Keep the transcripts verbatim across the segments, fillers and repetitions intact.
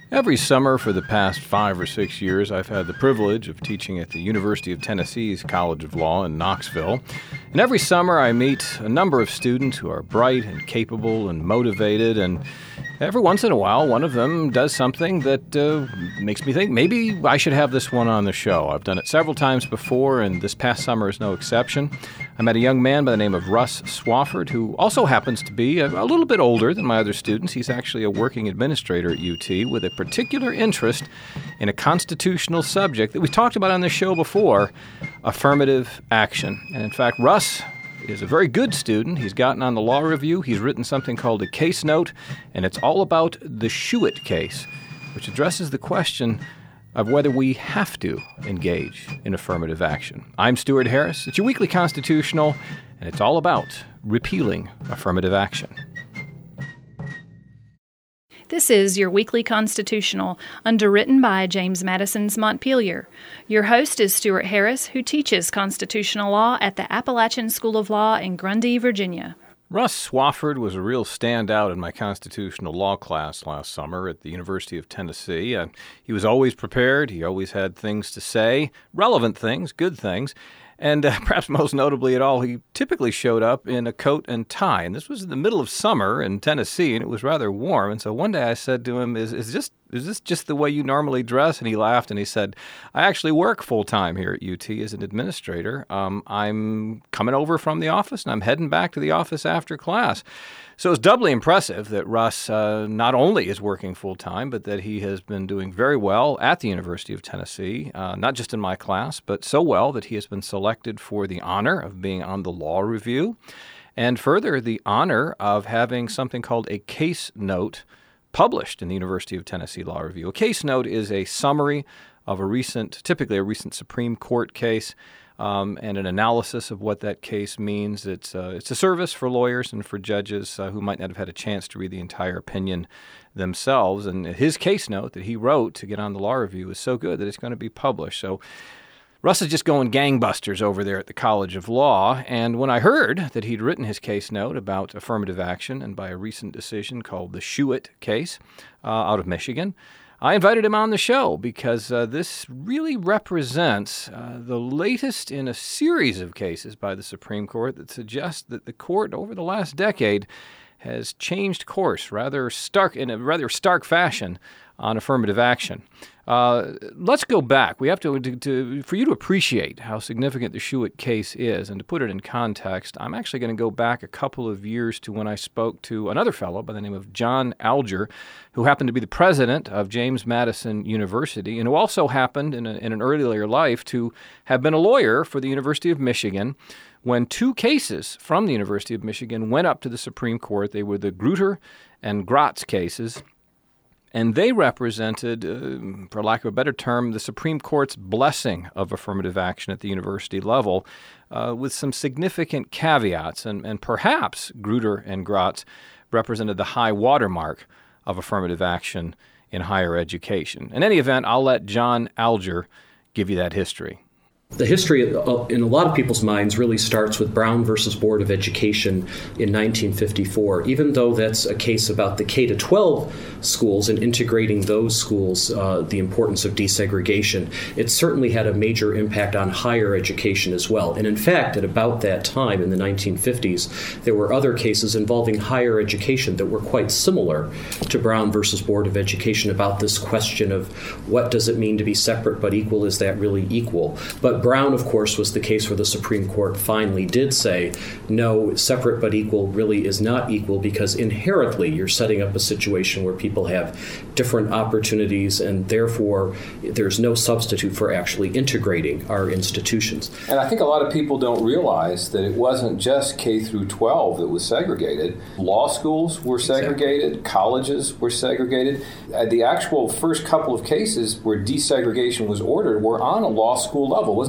Every summer for the past five or six years, I've had the privilege of teaching at the University of Tennessee's College of Law in Knoxville. And every summer I meet a number of students who are bright and capable and motivated, and every once in a while one of them does something that uh, makes me think maybe I should have this one on the show. I've done it several times before, and this past summer is no exception. I met a young man by the name of Russ Swafford, who also happens to be a, a little bit older than my other students. He's actually a working administrator at U T with a particular interest in a constitutional subject that we talked about on this show before, affirmative action. And in fact, Russ is a very good student. He's gotten on the law review. He's written something called a case note, and it's all about the Schuett case, which addresses the question of whether we have to engage in affirmative action. I'm Stuart Harris. It's your weekly constitutional, and it's all about repealing affirmative action. This is your weekly constitutional, underwritten by James Madison's Montpelier. Your host is Stuart Harris, who teaches constitutional law at the Appalachian School of Law in Grundy, Virginia. Russ Swafford was a real standout in my constitutional law class last summer at the University of Tennessee. Uh, he was always prepared. He always had things to say, relevant things, good things. And uh, perhaps most notably at all, he typically showed up in a coat and tie. And this was in the middle of summer in Tennessee, and it was rather warm. And so one day I said to him, is, is, this, is this just the way you normally dress? And he laughed and he said, I actually work full-time here at U T as an administrator. Um, I'm coming over from the office, and I'm heading back to the office after class. So it's doubly impressive that Russ uh, not only is working full-time, but that he has been doing very well at the University of Tennessee, uh, not just in my class, but so well that he has been selected for the honor of being on the law review, and further, the honor of having something called a case note published in the University of Tennessee Law Review. A case note is a summary of a recent, typically a recent Supreme Court case, Um, and an analysis of what that case means. It's, uh, it's a service for lawyers and for judges uh, who might not have had a chance to read the entire opinion themselves. And his case note that he wrote to get on the law review is so good that it's going to be published. So Russ is just going gangbusters over there at the College of Law. And when I heard that he'd written his case note about affirmative action and by a recent decision called the Schuett case uh, out of Michigan, I invited him on the show because uh, this really represents uh, the latest in a series of cases by the Supreme Court that suggest that the court over the last decade has changed course rather stark in a rather stark fashion on affirmative action. Uh, let's go back. We have to, to, to, for you to appreciate how significant the Schuett case is, and to put it in context, I'm actually going to go back a couple of years to when I spoke to another fellow by the name of John Alger, who happened to be the president of James Madison University, and who also happened in, a, in an earlier life to have been a lawyer for the University of Michigan, when two cases from the University of Michigan went up to the Supreme Court. They were the Grutter and Gratz cases. And they represented, uh, for lack of a better term, the Supreme Court's blessing of affirmative action at the university level, uh, with some significant caveats. And, and perhaps Grutter and Gratz represented the high watermark of affirmative action in higher education. In any event, I'll let John Alger give you that history. The history in a lot of people's minds really starts with Brown versus Board of Education in nineteen fifty-four. Even though that's a case about the K to twelve schools and integrating those schools, uh, the importance of desegregation, it certainly had a major impact on higher education as well. And in fact, at about that time in the nineteen fifties, there were other cases involving higher education that were quite similar to Brown versus Board of Education about this question of what does it mean to be separate but equal? Is that really equal? But Brown, of course, was the case where the Supreme Court finally did say, no, separate but equal really is not equal, because inherently you're setting up a situation where people have different opportunities, and therefore there's no substitute for actually integrating our institutions. And I think a lot of people don't realize that it wasn't just K through twelve that was segregated. Law schools were segregated, exactly. Colleges were segregated. Uh, the actual first couple of cases where desegregation was ordered were on a law school level. It wasn't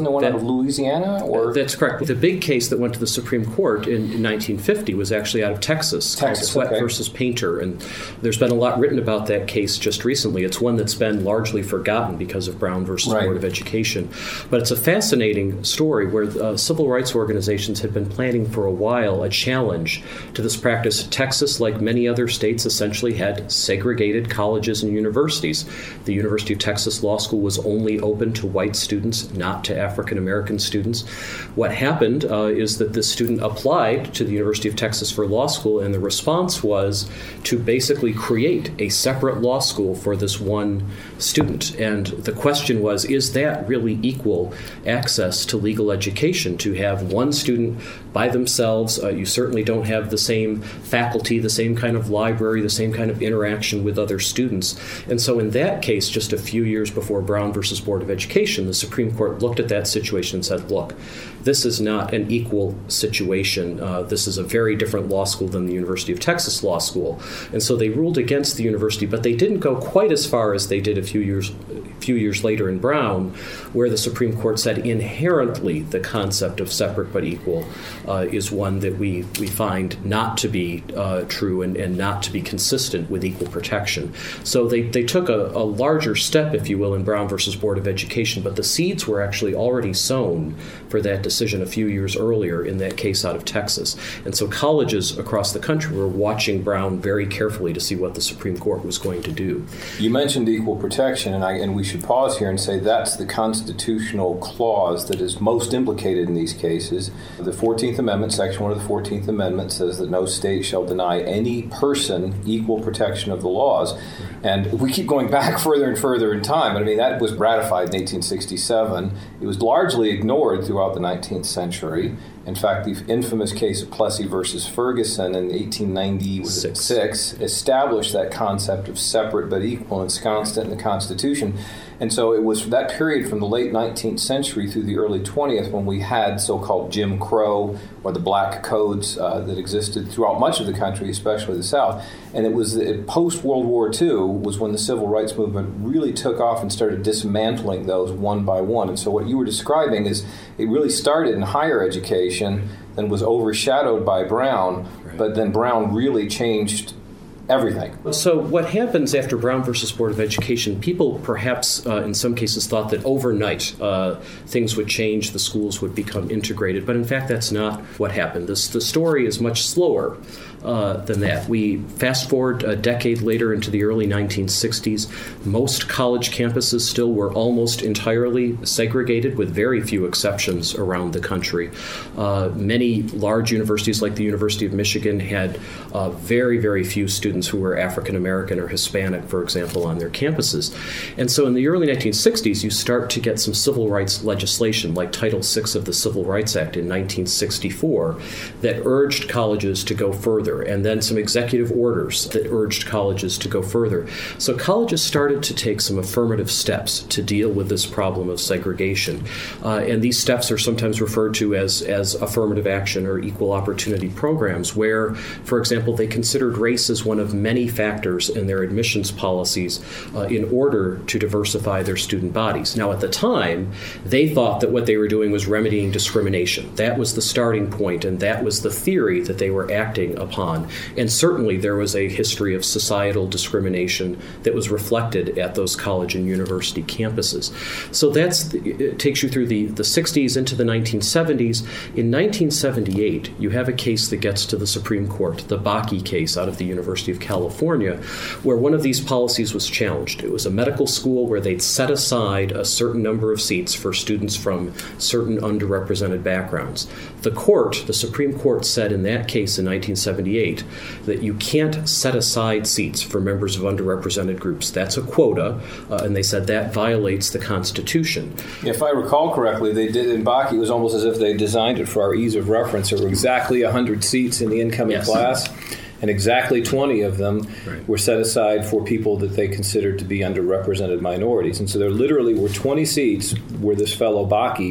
Wasn't there one That- out of Louisiana? Or That's correct. The big case that went to the Supreme Court in, in nineteen fifty was actually out of Texas, Texas, called Sweat okay. versus Painter, and there's been a lot written about that case just recently. It's one that's been largely forgotten because of Brown versus Right. Board of Education, but it's a fascinating story where uh, civil rights organizations had been planning for a while a challenge to this practice. Texas, like many other states, essentially had segregated colleges and universities. The University of Texas Law School was only open to white students, not to African American students. What happened uh, is that this student applied to the University of Texas for law school, and the response was to basically create a separate law school for this one student. And the question was, is that really equal access to legal education, to have one student by themselves? Uh, you certainly don't have the same faculty, the same kind of library, the same kind of interaction with other students. And so in that case, just a few years before Brown versus Board of Education, the Supreme Court looked at that situation and said, look, this is not an equal situation. Uh, this is a very different law school than the University of Texas Law School. And so they ruled against the university, but they didn't go quite as far as they did a few years a few years later in Brown, where the Supreme Court said inherently the concept of separate but equal uh, is one that we, we find not to be uh, true and, and not to be consistent with equal protection. So they, they took a, a larger step, if you will, in Brown versus Board of Education, but the seeds were actually already sown for that decision a few years earlier in that case out of Texas. And so colleges across the country were watching Brown very carefully to see what the Supreme Court was going to do. You mentioned equal protection, and I and we should pause here and say that's the constitutional clause that is most implicated in these cases. The fourteenth Amendment, Section one of the fourteenth Amendment, says that no state shall deny any person equal protection of the laws. And we keep going back further and further in time. I mean, that was ratified in eighteen sixty-seven. It was largely ignored throughout the nineteenth century. In fact, the infamous case of Plessy versus Ferguson in eighteen ninety-six established that concept of separate but equal, and it's constant in the Constitution. And so it was that period from the late nineteenth century through the early twentieth when we had so-called Jim Crow or the black codes uh, that existed throughout much of the country, especially the South. And it was post-World War Two was when the civil rights movement really took off and started dismantling those one by one. And so what you were describing is it really started in higher education, then was overshadowed by Brown, Right. but then Brown really changed everything. So what happens after Brown versus Board of Education, people perhaps uh, in some cases thought that overnight uh, things would change, the schools would become integrated, but in fact that's not what happened. This, the story is much slower uh, than that. We fast forward a decade later into the early nineteen sixties. Most college campuses still were almost entirely segregated, with very few exceptions around the country. Uh, many large universities like the University of Michigan had uh, very, very few students who were African American or Hispanic, for example, on their campuses. And so in the early nineteen sixties, you start to get some civil rights legislation like Title six of the Civil Rights Act in nineteen sixty-four that urged colleges to go further, and then some executive orders that urged colleges to go further. So colleges started to take some affirmative steps to deal with this problem of segregation. Uh, and these steps are sometimes referred to as, as affirmative action or equal opportunity programs, where, for example, they considered race as one of many factors in their admissions policies uh, in order to diversify their student bodies. Now, at the time, they thought that what they were doing was remedying discrimination. That was the starting point, and that was the theory that they were acting upon. And certainly there was a history of societal discrimination that was reflected at those college and university campuses. So that's the, it takes you through the, the sixties into the nineteen seventies. In nineteen seventy-eight, you have a case that gets to the Supreme Court, the Bakke case out of the University of California, where one of these policies was challenged. It was a medical school where they'd set aside a certain number of seats for students from certain underrepresented backgrounds. The court, the Supreme Court, said in that case in nineteen seventy-eight that you can't set aside seats for members of underrepresented groups. That's a quota, uh, and they said that violates the Constitution. If I recall correctly, they did in Bakke, it was almost as if they designed it for our ease of reference. There were exactly one hundred seats in the incoming Yes. class, and exactly twenty of them Right. were set aside for people that they considered to be underrepresented minorities. And so there literally were twenty seats where this fellow Bakke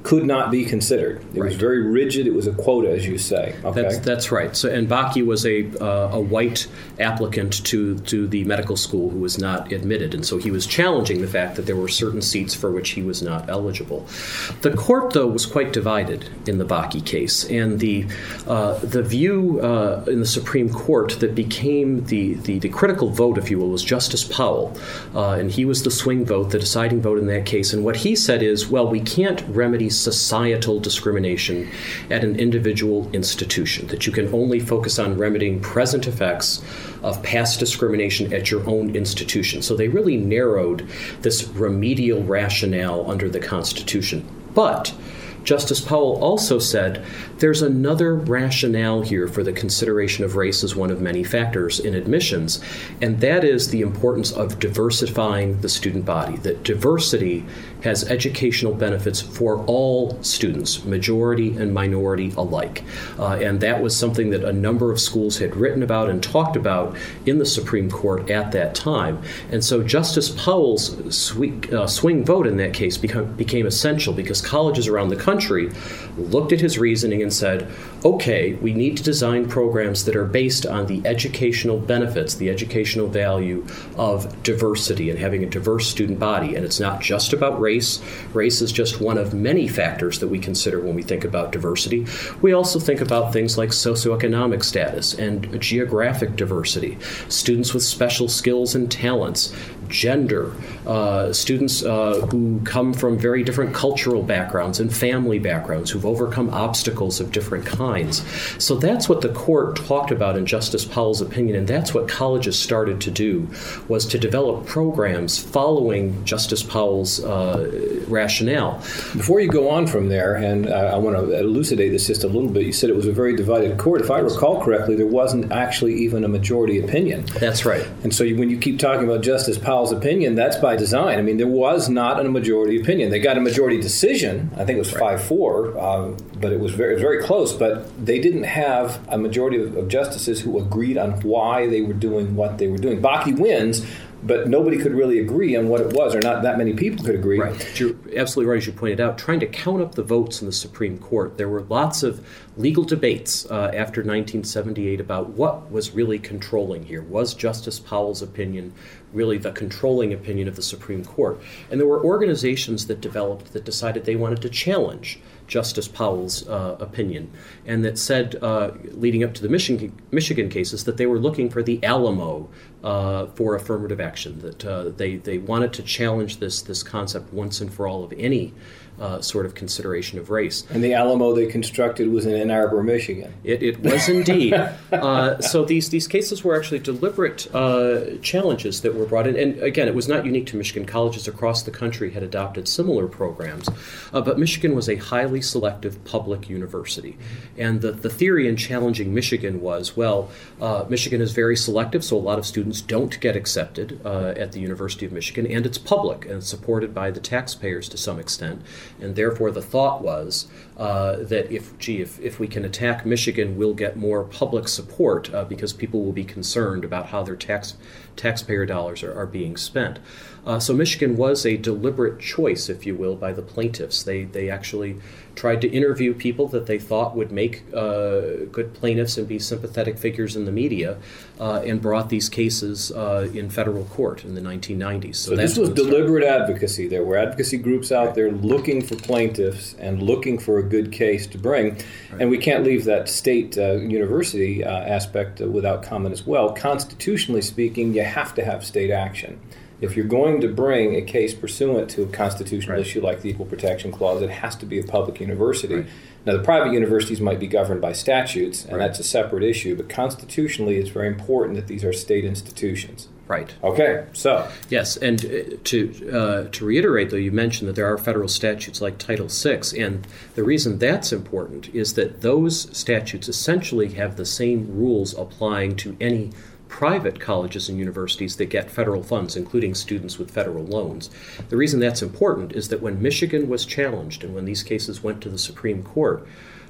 could not be considered. It right. was very rigid. It was a quota, as you say. Okay. That's, that's right. So, and Bakke was a uh, a white applicant to to the medical school who was not admitted, and so he was challenging the fact that there were certain seats for which he was not eligible. The court, though, was quite divided in the Bakke case, and the uh, the view uh, in the Supreme Court that became the, the the critical vote, if you will, was Justice Powell, uh, and he was the swing vote, the deciding vote in that case. And what he said is, well, we can't remedy societal discrimination at an individual institution, that you can only focus on remedying present effects of past discrimination at your own institution. So they really narrowed this remedial rationale under the Constitution. But Justice Powell also said there's another rationale here for the consideration of race as one of many factors in admissions, and that is the importance of diversifying the student body, that diversity has educational benefits for all students, majority and minority alike. Uh, and that was something that a number of schools had written about and talked about in the Supreme Court at that time. And so Justice Powell's sweet, uh, swing vote in that case become, became essential because colleges around the country looked at his reasoning and said, okay, we need to design programs that are based on the educational benefits, the educational value of diversity and having a diverse student body. And it's not just about race. Race is just one of many factors that we consider when we think about diversity. We also think about things like socioeconomic status and geographic diversity, students with special skills and talents, gender, uh, students uh, who come from very different cultural backgrounds and family backgrounds, who've overcome obstacles of different kinds. So that's what the court talked about in Justice Powell's opinion, and that's what colleges started to do, was to develop programs following Justice Powell's uh, rationale. Before you go on from there, and uh, I want to elucidate this just a little bit, you said it was a very divided court. If I recall correctly, there wasn't actually even a majority opinion. That's right. And so you, when you keep talking about Justice Powell's opinion, that's by design. I mean, there was not a majority opinion. They got a majority decision. I think it was five four, um, but it was very, very close. But they didn't have a majority of, of justices who agreed on why they were doing what they were doing. Bakke wins, but nobody could really agree on what it was, or not that many people could agree. Right. You're absolutely right, as you pointed out. Trying to count up the votes in the Supreme Court, there were lots of legal debates uh, after nineteen seventy-eight about what was really controlling here. Was Justice Powell's opinion really the controlling opinion of the Supreme Court? And there were organizations that developed that decided they wanted to challenge Justice Powell's uh, opinion, and that said, uh, leading up to the Michigan, Michigan cases, that they were looking for the Alamo uh, for affirmative action, that uh, they, they wanted to challenge this, this concept once and for all of any uh, sort of consideration of race. And the Alamo they constructed was in Ann Arbor, Michigan. It, it was indeed. uh, so these, these cases were actually deliberate uh, challenges that were brought in. And again, it was not unique to Michigan. Colleges across the country had adopted similar programs. Uh, but Michigan was a highly selective public university. And the, the theory in challenging Michigan was, well, uh, Michigan is very selective, so a lot of students don't get accepted uh, at the University of Michigan, and it's public and it's supported by the taxpayers to some extent. And therefore the thought was uh, that if, gee, if, if we can attack Michigan, we'll get more public support uh, because people will be concerned about how their tax taxpayer dollars are, are being spent. Uh, so Michigan was a deliberate choice, if you will, by the plaintiffs. They they actually tried to interview people that they thought would make uh, good plaintiffs and be sympathetic figures in the media, uh, and brought these cases uh, in federal court in the nineteen nineties. So, so this was deliberate advocacy. There were advocacy groups out there looking for plaintiffs and looking for a good case to bring. Right. And we can't leave that state uh, university uh, aspect uh, without comment as well. Constitutionally speaking, you have to have state action. If you're going to bring a case pursuant to a constitutional right. issue like the Equal Protection Clause, it has to be a public university. Right. Now, the private universities might be governed by statutes, and right. that's a separate issue, but constitutionally it's very important that these are state institutions. Right. Okay, so. Yes, and to uh, to reiterate, though, you mentioned that there are federal statutes like Title six, and the reason that's important is that those statutes essentially have the same rules applying to any private colleges and universities that get federal funds, including students with federal loans. The reason that's important is that when Michigan was challenged and when these cases went to the Supreme Court,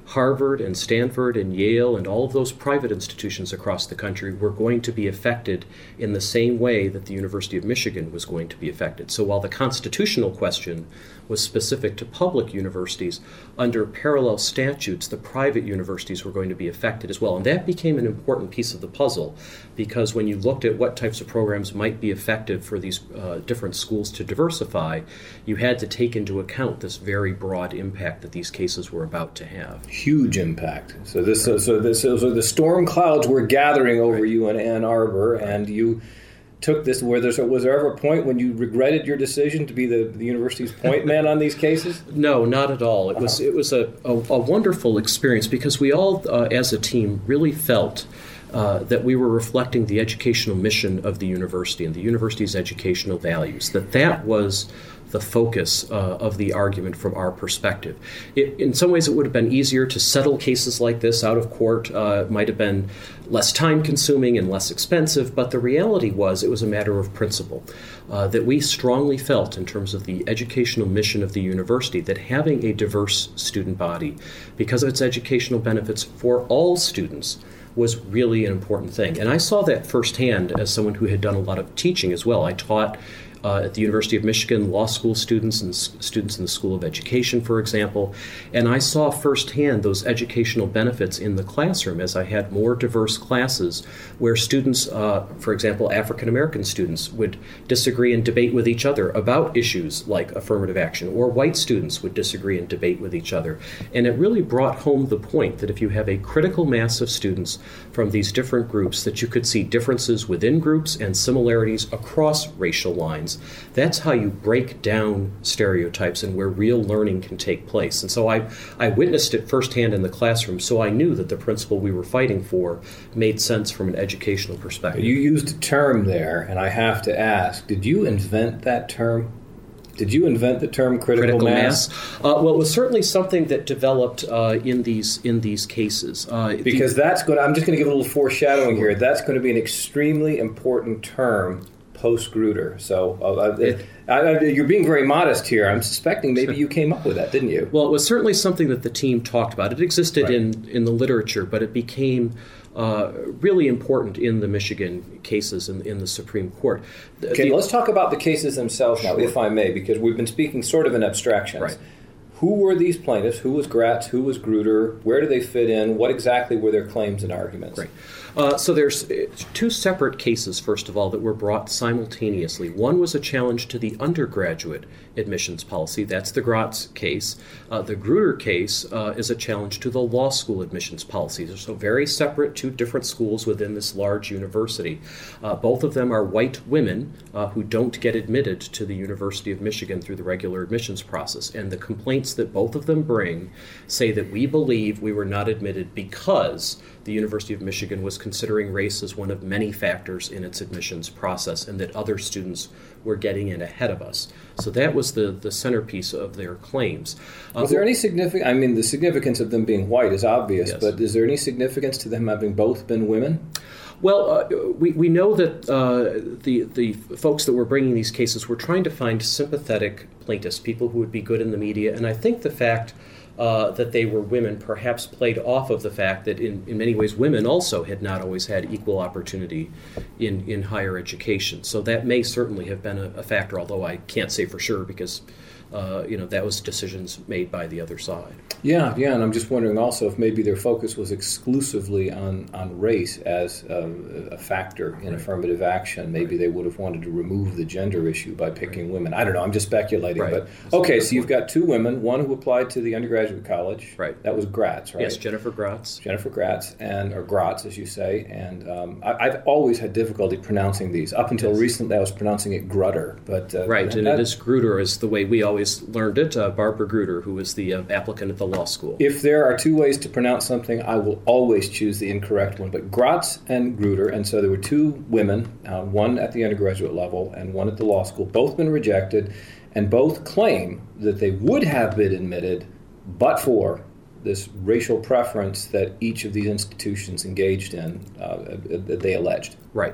Harvard and Stanford and Yale and all of those private institutions across the country were going to be affected in the same way that the University of Michigan was going to be affected. So while the constitutional question was specific to public universities, under parallel statutes, the private universities were going to be affected as well. And that became an important piece of the puzzle, because when you looked at what types of programs might be effective for these uh, different schools to diversify, you had to take into account this very broad impact that these cases were about to have. Huge impact. So this, so, so this, so the storm clouds were gathering over right. you in Ann Arbor, right. and you took this. Where there, was there ever a point when you regretted your decision to be the, the university's point man on these cases? No, not at all. It uh-huh. was it was a, a, a wonderful experience, because we all, uh, as a team, really felt uh, that we were reflecting the educational mission of the university and the university's educational values. That that was the focus uh, of the argument from our perspective. It, in some ways, it would have been easier to settle cases like this out of court. Uh, it might have been less time-consuming and less expensive, but the reality was it was a matter of principle, uh, that we strongly felt in terms of the educational mission of the university that having a diverse student body, because of its educational benefits for all students, was really an important thing. And I saw that firsthand as someone who had done a lot of teaching as well. I taught Uh, at the University of Michigan, law school students and s- students in the School of Education, for example, and I saw firsthand those educational benefits in the classroom as I had more diverse classes where students, uh, for example, African American students, would disagree and debate with each other about issues like affirmative action, or white students would disagree and debate with each other. And it really brought home the point that if you have a critical mass of students from these different groups, that you could see differences within groups and similarities across racial lines. That's how you break down stereotypes and where real learning can take place. And so I, I witnessed it firsthand in the classroom, so I knew that the principle we were fighting for made sense from an educational perspective. You used a term there, and I have to ask, did you invent that term? Did you invent the term critical, critical mass? mass? Uh, well, it was certainly something that developed uh, in these in these cases. Uh, because the, that's going. I'm just going to give a little foreshadowing here. That's going to be an extremely important term post-Grutter. So uh, it, I, I, you're being very modest here. I'm suspecting maybe you came up with that, didn't you? Well, it was certainly something that the team talked about. It existed right. in, in the literature, but it became uh, really important in the Michigan cases in, in the Supreme Court. The, okay, the, let's talk about the cases themselves now, sure. if I may, because we've been speaking sort of in abstractions. Right. Who were these plaintiffs? Who was Gratz? Who was Grutter? Where do they fit in? What exactly were their claims and arguments? Right. Uh, so there's two separate cases, first of all, that were brought simultaneously. One was a challenge to the undergraduate admissions policy. That's the Gratz case. Uh, the Grutter case uh, is a challenge to the law school admissions policy. They're so very separate, two different schools within this large university. Uh, both of them are white women uh, who don't get admitted to the University of Michigan through the regular admissions process. And the complaints that both of them bring say that we believe we were not admitted because the University of Michigan was considering race as one of many factors in its admissions process, and that other students were getting in ahead of us. So that was the, the centerpiece of their claims. Uh, was there any significance? I mean, the significance of them being white is obvious, yes. but is there any significance to them having both been women? Well, uh, we, we know that uh, the, the folks that were bringing these cases were trying to find sympathetic plaintiffs, people who would be good in the media, and I think the fact Uh, that they were women perhaps played off of the fact that in, in many ways women also had not always had equal opportunity in, in higher education. So that may certainly have been a, a factor, although I can't say for sure because uh, you know that was decisions made by the other side. Yeah, yeah, and I'm just wondering also if maybe their focus was exclusively on, on race as a, a factor in right. affirmative action. Maybe right. they would have wanted to remove the gender issue by picking right. women. I don't know, I'm just speculating. Right. But okay, so you've got two women, one who applied to the undergraduate college. Right. That was Gratz, right? Yes, Jennifer Gratz. Jennifer Gratz, and or Gratz, as you say. And um, I, I've always had difficulty pronouncing these. Up until yes. recently, I was pronouncing it Grutter. But, uh, right, and that, it is Grutter is the way we always learned it. Uh, Barbara Grutter, who was the uh, applicant at the law school. If there are two ways to pronounce something, I will always choose the incorrect one. But Gratz and Grutter, and so there were two women, uh, one at the undergraduate level and one at the law school, both been rejected, and both claim that they would have been admitted but for this racial preference that each of these institutions engaged in, uh, that they alleged. Right.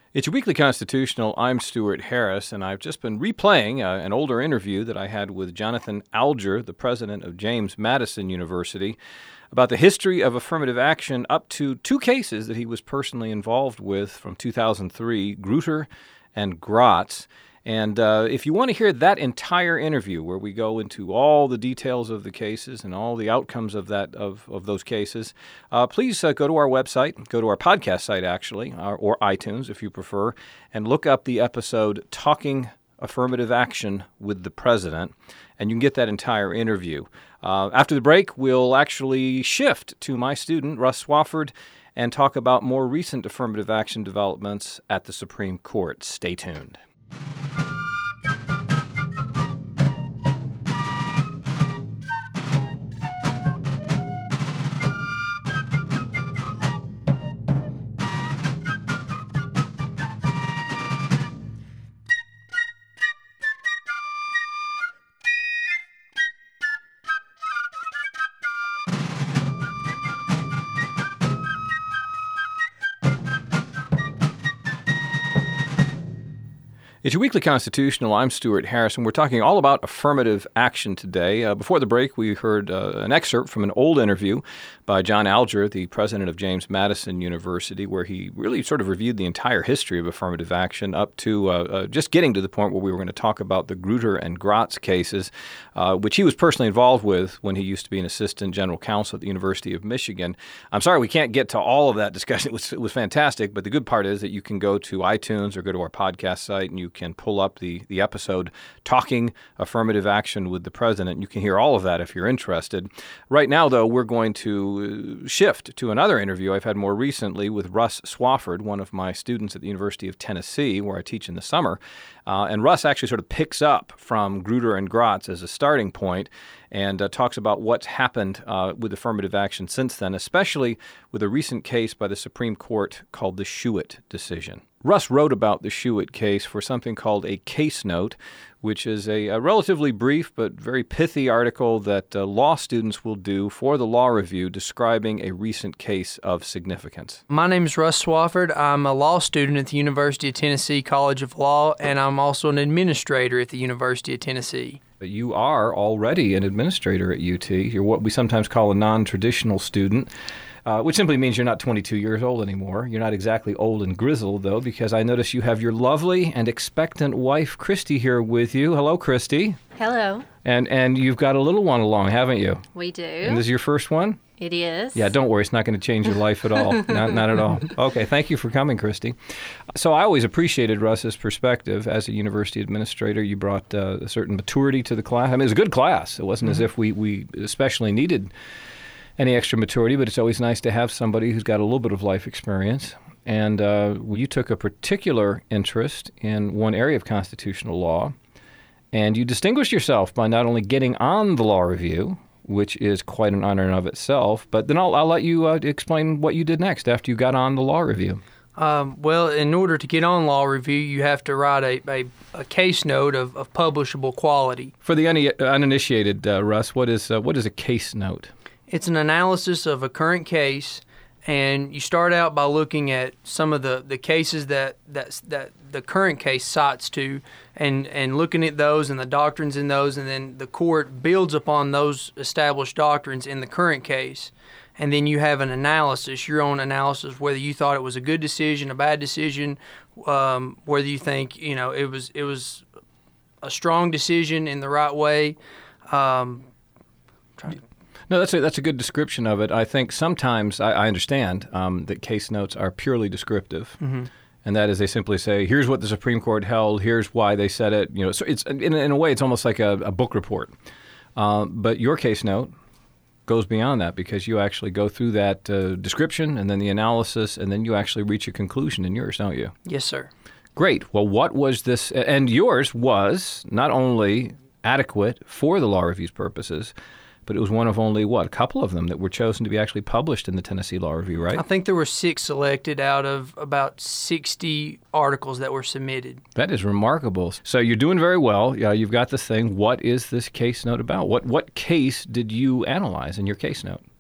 It's your Weekly Constitutional. I'm Stuart Harris, and I've just been replaying uh, an older interview that I had with Jonathan Alger, the president of James Madison University, about the history of affirmative action up to two cases that he was personally involved with from two thousand three, Grutter and Gratz. And uh, if you want to hear that entire interview where we go into all the details of the cases and all the outcomes of that of, of those cases, uh, please uh, go to our website, go to our podcast site actually, or, or iTunes if you prefer, and look up the episode Talking Affirmative Action with the President, and you can get that entire interview. Uh, after the break, we'll actually shift to my student, Russ Swafford, and talk about more recent affirmative action developments at the Supreme Court. Stay tuned. It's your Weekly Constitutional. I'm Stuart Harris, and we're talking all about affirmative action today. Uh, before the break, we heard uh, an excerpt from an old interview by John Alger, the president of James Madison University, where he really sort of reviewed the entire history of affirmative action up to uh, uh, just getting to the point where we were going to talk about the Grutter and Gratz cases, uh, which he was personally involved with when he used to be an assistant general counsel at the University of Michigan. I'm sorry we can't get to all of that discussion. It was, it was fantastic, but the good part is that you can go to iTunes or go to our podcast site and you can pull up the, the episode Talking Affirmative Action with the President. You can hear all of that if you're interested. Right now, though, we're going to shift to another interview I've had more recently with Russ Swafford, one of my students at the University of Tennessee, where I teach in the summer. Uh, and Russ actually sort of picks up from Grutter and Gratz as a starting point and uh, talks about what's happened uh, with affirmative action since then, especially with a recent case by the Supreme Court called the Schuett decision. Russ wrote about the Schuett case for something called a case note, which is a, a relatively brief but very pithy article that uh, law students will do for the Law Review describing a recent case of significance. My name is Russ Swafford. I'm a law student at the University of Tennessee College of Law, and I'm also an administrator at the University of Tennessee. But you are already an administrator at U T. You're what we sometimes call a non-traditional student. Uh, which simply means you're not twenty-two years old anymore. You're not exactly old and grizzled, though, because I notice you have your lovely and expectant wife, Christy, here with you. Hello, Christy. Hello. And and you've got a little one along, haven't you? We do. And this is your first one? It is. Yeah, don't worry. It's not going to change your life at all. not, not at all. Okay, thank you for coming, Christy. So I always appreciated Russ's perspective. As a university administrator, you brought uh, a certain maturity to the class. I mean, it was a good class. It wasn't mm-hmm. as if we, we especially needed any extra maturity, but it's always nice to have somebody who's got a little bit of life experience. And uh, you took a particular interest in one area of constitutional law, and you distinguished yourself by not only getting on the Law Review, which is quite an honor in of itself, but then I'll, I'll let you uh, explain what you did next after you got on the Law Review. Um, well, in order to get on Law Review, you have to write a, a, a case note of, of publishable quality. For the un- uninitiated, uh, Russ, what is uh, what is a case note? It's an analysis of a current case, and you start out by looking at some of the, the cases that, that that the current case cites to, and, and looking at those and the doctrines in those, and then the court builds upon those established doctrines in the current case. And then you have an analysis, your own analysis, whether you thought it was a good decision, a bad decision, um, whether you think you know it was it was a strong decision in the right way. Um, trying to No, that's a, that's a good description of it. I think sometimes I, I understand um, that case notes are purely descriptive, mm-hmm. and that is they simply say, "Here's what the Supreme Court held. Here's why they said it." You know, so it's in, in a way it's almost like a, a book report. Uh, but your case note goes beyond that because you actually go through that uh, description and then the analysis, and then you actually reach a conclusion in yours, don't you? Yes, sir. Great. Well, what was this? And yours was not only adequate for the Law Review's purposes, but it was one of only, what, a couple of them that were chosen to be actually published in the Tennessee Law Review, right? I think there were six selected out of about sixty articles that were submitted. That is remarkable. So you're doing very well. Yeah, you've got this thing. What is this case note about? What what case did you analyze in your case note?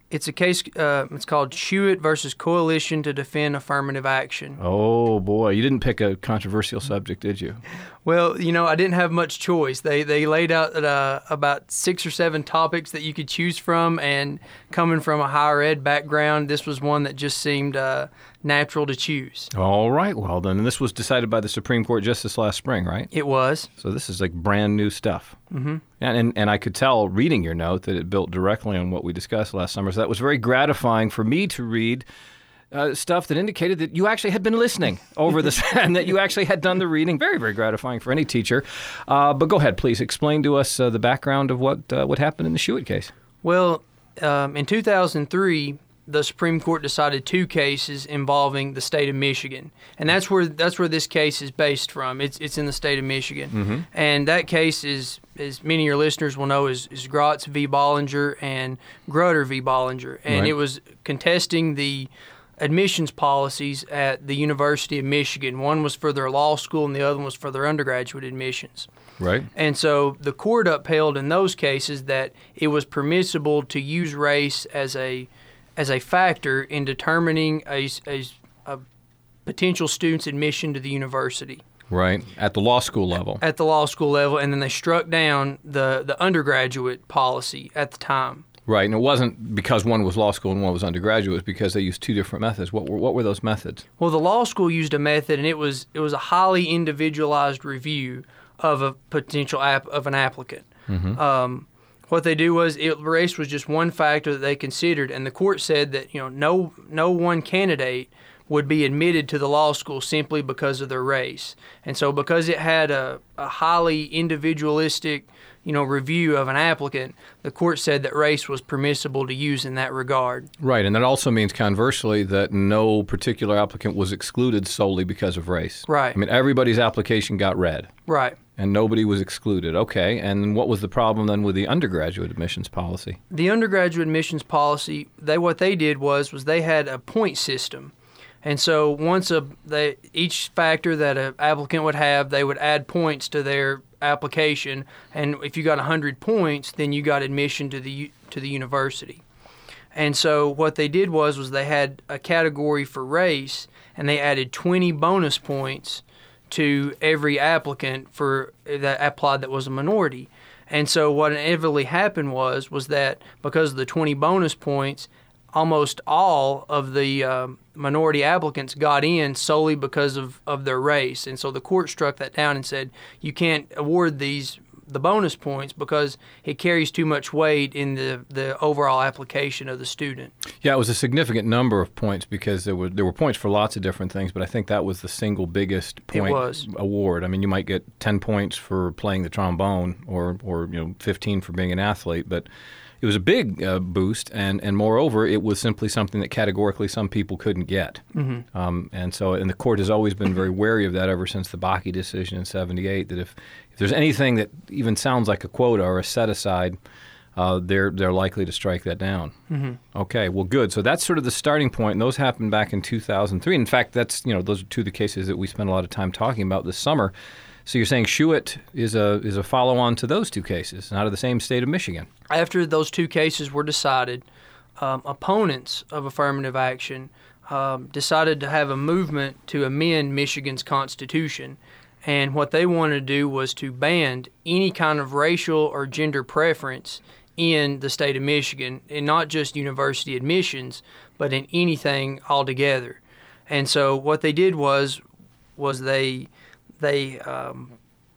It's a case, uh, it's called Schuett versus Coalition to Defend Affirmative Action. Oh, boy. You didn't pick a controversial subject, did you? Well, you know, I didn't have much choice. They they laid out uh, about six or seven topics that you could choose from, and coming from a higher ed background, this was one that just seemed uh, natural to choose. All right. Well, then, this was decided by the Supreme Court just this last spring, right? It was. So this is like brand new stuff. Mm-hmm. And, and and I could tell reading your note that it built directly on what we discussed last summer. So that was very gratifying for me to read uh, stuff that indicated that you actually had been listening over this and that you actually had done the reading. Very, very gratifying for any teacher. Uh, but go ahead, please. Explain to us uh, the background of what uh, what happened in the Schuett case. Well, um, in two thousand three, the Supreme Court decided two cases involving the state of Michigan, and that's where that's where this case is based from. It's it's in the state of Michigan, Mm-hmm. and that case is, as many of your listeners will know, is, is Gratz v. Bollinger and Grutter v. Bollinger, and Right. it was contesting the admissions policies at the University of Michigan. One was for their law school, and the other one was for their undergraduate admissions. Right. And so the court upheld in those cases that it was permissible to use race as a as a factor in determining a, a, a potential student's admission to the university Right. At the law school level. at the law school level, and then they struck down the, the undergraduate policy at the time. Right. And it wasn't because one was law school and one was undergraduate. It was because they used two different methods. What were, what were those methods? Well, the law school used a method, and it was it was a highly individualized review of a potential app of an applicant. Mm-hmm. Um, what they do was it, race was just one factor that they considered, and the court said that you know no no one candidate would be admitted to the law school simply because of their race. And so because it had a, a highly individualistic, you know, review of an applicant, the court said that race was permissible to use in that regard. Right. And that also means, conversely, that no particular applicant was excluded solely because of race. Right. I mean, everybody's application got read. Right. And nobody was excluded. Okay. And what was the problem then with the undergraduate admissions policy? The undergraduate admissions policy, they what they did was was they had a point system. And so once a they each factor that an applicant would have, they would add points to their application, and if you got one hundred points, then you got admission to the to the university. And so what they did was was they had a category for race, and they added twenty bonus points to every applicant for that applied that was a minority. And so what inevitably happened was was that because of the twenty bonus points, almost all of the um, minority applicants got in solely because of, of their race. And so the court struck that down and said you can't award these the bonus points because it carries too much weight in the, the overall application of the student. Yeah, it was a significant number of points because there were there were points for lots of different things, but I think that was the single biggest point was. award. I mean, you might get ten points for playing the trombone or, or you know fifteen for being an athlete, but it was a big uh, boost, and, and moreover, it was simply something that categorically some people couldn't get. Mm-hmm. Um, and so, and the court has always been very wary of that ever since the Bakke decision in seventy-eight, that if, if there's anything that even sounds like a quota or a set-aside, uh, they're they're likely to strike that down. Mm-hmm. Okay, well, good. So that's sort of the starting point, and those happened back in two thousand three. In fact, that's you know those are two of the cases that we spent a lot of time talking about this summer. So you're saying Schuett is a is a follow-on to those two cases, out of the same state of Michigan. After those two cases were decided, um, opponents of affirmative action um, decided to have a movement to amend Michigan's Constitution. And what they wanted to do was to ban any kind of racial or gender preference in the state of Michigan, and not just university admissions, but in anything altogether. And so what they did was was they they um,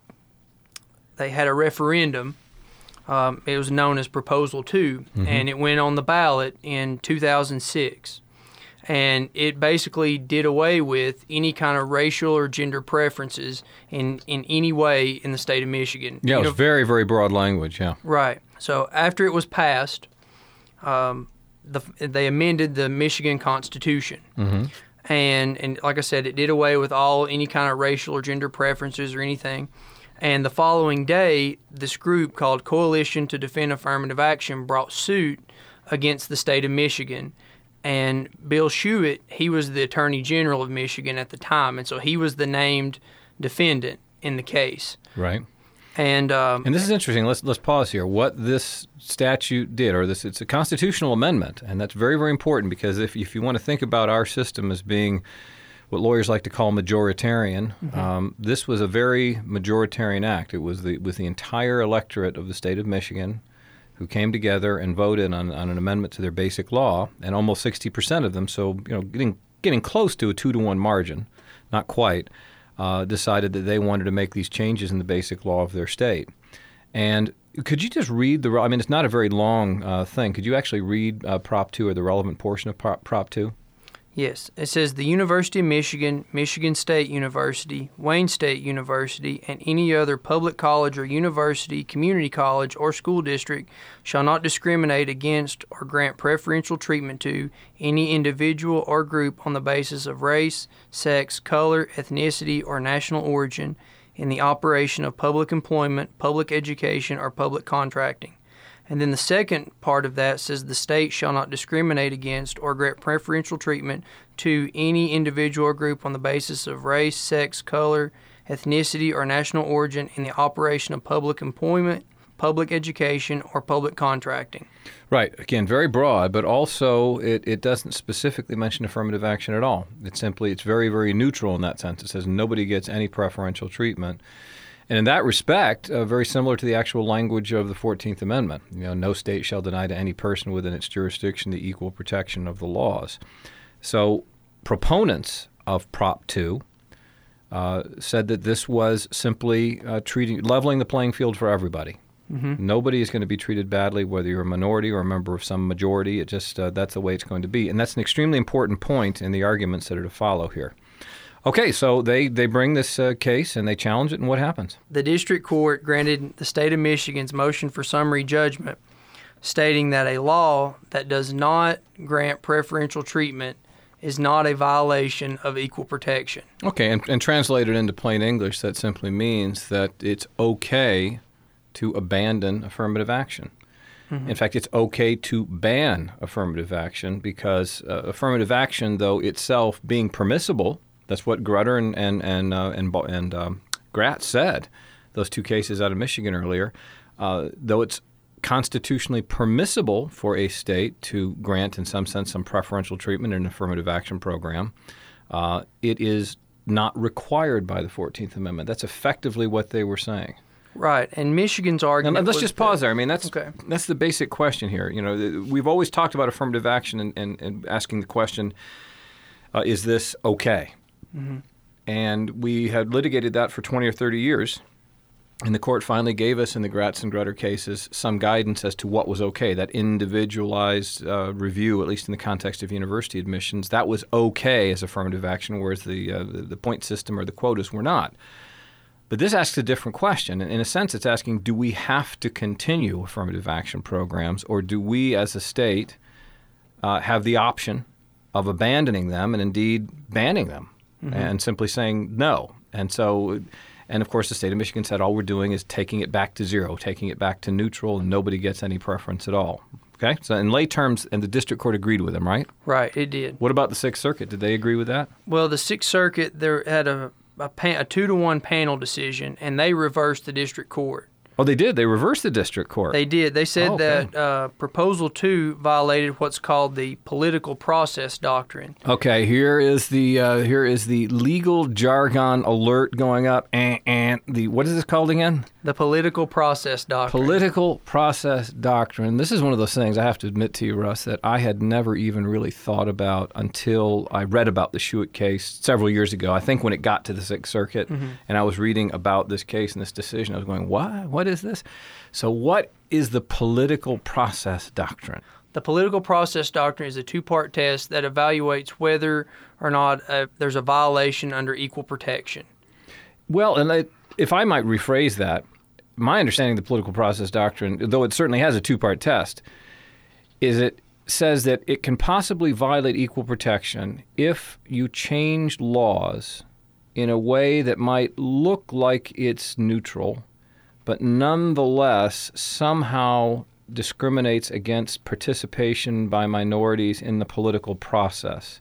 they had a referendum. Um, it was known as Proposal two, Mm-hmm. and it went on the ballot in two thousand six. And it basically did away with any kind of racial or gender preferences in, in any way in the state of Michigan. Yeah, it You was know, very, very broad language, yeah. Right. So after it was passed, um, the, they amended the Michigan Constitution. Mm-hmm. And, and like I said, it did away with all any kind of racial or gender preferences or anything. And the following day, this group called Coalition to Defend Affirmative Action brought suit against the state of Michigan. And Bill Schuett, he was the Attorney General of Michigan at the time, and so he was the named defendant in the case. Right. And um, and this is interesting. Let's let's pause here. What this statute did, or this, it's a constitutional amendment, and that's very, very important because if if you want to think about our system as being what lawyers like to call majoritarian, mm-hmm. um, this was a very majoritarian act. It was the with the entire electorate of the state of Michigan who came together and voted on, on an amendment to their basic law, and almost sixty percent of them, so you know, getting getting close to a two to one margin, not quite. Uh, decided that they wanted to make these changes in the basic law of their state. And could you just read the, I mean, it's not a very long uh, thing. Could you actually read uh, Prop two or the relevant portion of Prop, Prop two? Yes. It says the University of Michigan, Michigan State University, Wayne State University, and any other public college or university, community college, or school district shall not discriminate against or grant preferential treatment to any individual or group on the basis of race, sex, color, ethnicity, or national origin in the operation of public employment, public education, or public contracting. And then the second part of that says the state shall not discriminate against or grant preferential treatment to any individual or group on the basis of race, sex, color, ethnicity, or national origin in the operation of public employment, public education, or public contracting. Right. Again, very broad, but also it, it doesn't specifically mention affirmative action at all. It's simply, it's very, very neutral in that sense. It says nobody gets any preferential treatment. And in that respect, uh, very similar to the actual language of the fourteenth Amendment. You know, no state shall deny to any person within its jurisdiction the equal protection of the laws. So proponents of Prop two uh, said that this was simply uh, treating, leveling the playing field for everybody. Mm-hmm. Nobody is going to be treated badly, whether you're a minority or a member of some majority. It just uh, that's the way it's going to be. And that's an extremely important point in the arguments that are to follow here. Okay, so they, they bring this uh, case and they challenge it, and what happens? The district court granted the state of Michigan's motion for summary judgment, stating that a law that does not grant preferential treatment is not a violation of equal protection. Okay, and, and translated into plain English, that simply means that it's okay to abandon affirmative action. Mm-hmm. In fact, it's okay to ban affirmative action because uh, affirmative action, though itself being permissible, that's what Grutter and and and uh, and, and um, Gratz said, those two cases out of Michigan earlier. Uh, though it's constitutionally permissible for a state to grant, in some sense, some preferential treatment in an affirmative action program, uh, it is not required by the fourteenth Amendment. That's effectively what they were saying. Right, and Michigan's argument. And let's was just pause that, there. I mean, that's okay. that's the basic question here. You know, we've always talked about affirmative action and, and, and asking the question, uh, is this okay? Mm-hmm. And we had litigated that for twenty or thirty years, and the court finally gave us, in the Gratz and Grutter cases, some guidance as to what was okay. That individualized uh, review, at least in the context of university admissions, that was okay as affirmative action, whereas the, uh, the, the point system or the quotas were not. But this asks a different question. In a sense, it's asking, do we have to continue affirmative action programs, or do we as a state uh, have the option of abandoning them and indeed banning them? Mm-hmm. And simply saying no. And so, and of course, the state of Michigan said all we're doing is taking it back to zero, taking it back to neutral, and nobody gets any preference at all. Okay? So in lay terms, and the district court agreed with them, right? Right, it did. What about the Sixth Circuit? Did they agree with that? Well, the Sixth Circuit, there had a, a, pan, a two-to-one panel decision, and they reversed the district court. Oh, they did? They reversed the district court? They did. They said oh, okay. that uh, Proposal two violated what's called the political process doctrine. Okay, here is the uh, here is the legal jargon alert going up. And, and the what is this called again? The political process doctrine. Political process doctrine. This is one of those things, I have to admit to you, Russ, that I had never even really thought about until I read about the Schuett case several years ago. I think when it got to the Sixth Circuit, mm-hmm. and I was reading about this case and this decision, I was going, what? What is this? So what is the political process doctrine? The political process doctrine is a two-part test that evaluates whether or not uh, there's a violation under equal protection. Well, and I, if I might rephrase that, my understanding of the political process doctrine, though it certainly has a two-part test, is it says that it can possibly violate equal protection if you change laws in a way that might look like it's neutral, but nonetheless somehow discriminates against participation by minorities in the political process.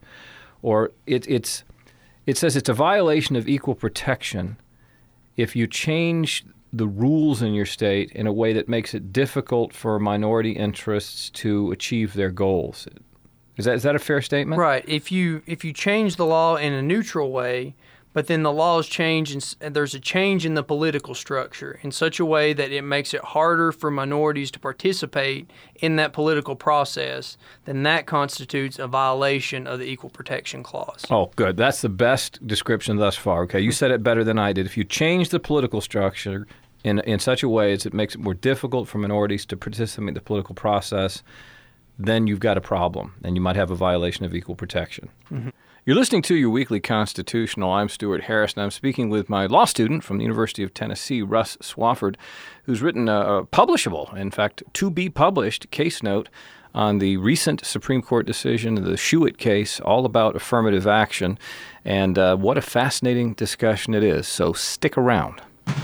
Or it, it's, it says it's a violation of equal protection if you change the rules in your state in a way that makes it difficult for minority interests to achieve their goals. Is that is that a fair statement? Right. If you if you change the law in a neutral way, but then the laws change and, and there's a change in the political structure in such a way that it makes it harder for minorities to participate in that political process, then that constitutes a violation of the Equal Protection Clause. Oh, good. That's the best description thus far. Okay, you said it better than I did. If you change the political structure in in such a way as it makes it more difficult for minorities to participate in the political process, then you've got a problem, and you might have a violation of equal protection. Mm-hmm. You're listening to your weekly Constitutional. I'm Stuart Harris, and I'm speaking with my law student from the University of Tennessee, Russ Swafford, who's written a, a publishable, in fact, to-be-published case note on the recent Supreme Court decision, the Schuett case, all about affirmative action. And uh, what a fascinating discussion it is, so stick around.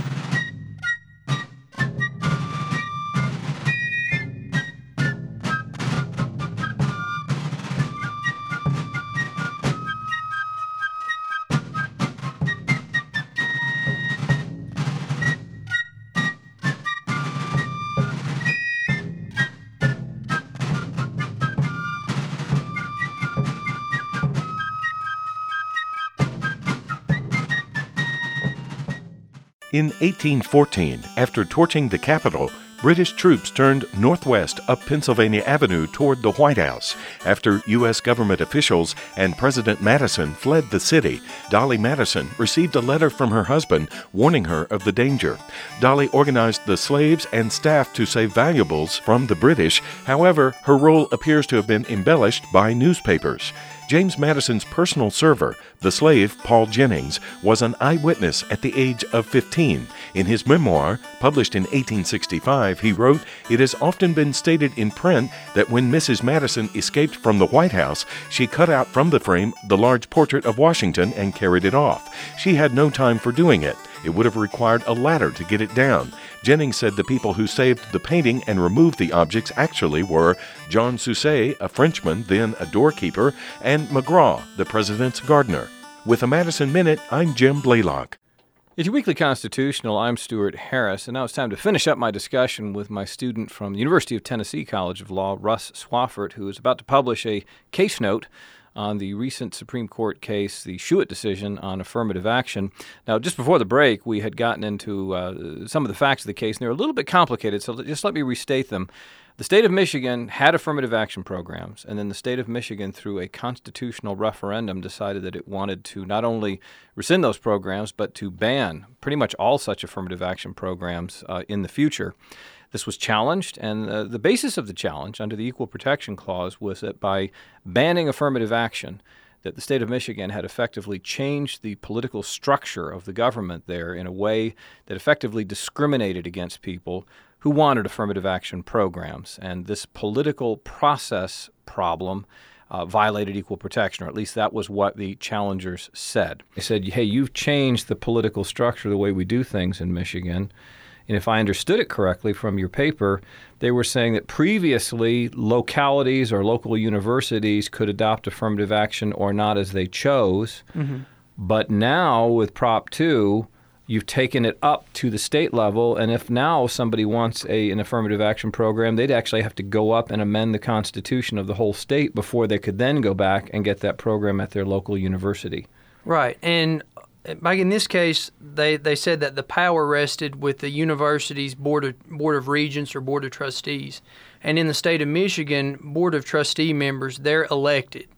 In eighteen fourteen, after torching the Capitol, British troops turned northwest up Pennsylvania Avenue toward the White House. After U S government officials and President Madison fled the city, Dolly Madison received a letter from her husband warning her of the danger. Dolly organized the slaves and staff to save valuables from the British. However, her role appears to have been embellished by newspapers. James Madison's personal server, the slave Paul Jennings, was an eyewitness at the age of fifteen. In his memoir, published in eighteen sixty-five, he wrote, "It has often been stated in print that when Missus Madison escaped from the White House, she cut out from the frame the large portrait of Washington and carried it off. She had no time for doing it. It would have required a ladder to get it down." Jennings said the people who saved the painting and removed the objects actually were John Sucet, a Frenchman, then a doorkeeper, and McGraw, the president's gardener. With a Madison Minute, I'm Jim Blaylock. It's your weekly Constitutional. I'm Stuart Harris, and now it's time to finish up my discussion with my student from the University of Tennessee College of Law, Russ Swafford, who is about to publish a case note on the recent Supreme Court case, the Schuett decision on affirmative action. Now, just before the break, we had gotten into uh, some of the facts of the case, and they're a little bit complicated, so just let me restate them. The state of Michigan had affirmative action programs, and then the state of Michigan, through a constitutional referendum, decided that it wanted to not only rescind those programs, but to ban pretty much all such affirmative action programs uh, in the future. This was challenged, and uh, the basis of the challenge under the Equal Protection Clause was that by banning affirmative action, that the state of Michigan had effectively changed the political structure of the government there in a way that effectively discriminated against people who wanted affirmative action programs. And this political process problem uh, violated equal protection, or at least that was what the challengers said. They said, hey, you've changed the political structure, the way we do things in Michigan. And if I understood it correctly from your paper, they were saying that previously localities or local universities could adopt affirmative action or not as they chose. Mm-hmm. But now with Prop two, you've taken it up to the state level. And if now somebody wants a, an affirmative action program, they'd actually have to go up and amend the Constitution of the whole state before they could then go back and get that program at their local university. Right. And Mike, in this case, they, they said that the power rested with the university's board of, board of regents or board of trustees. And in the state of Michigan, board of trustee members, they're elected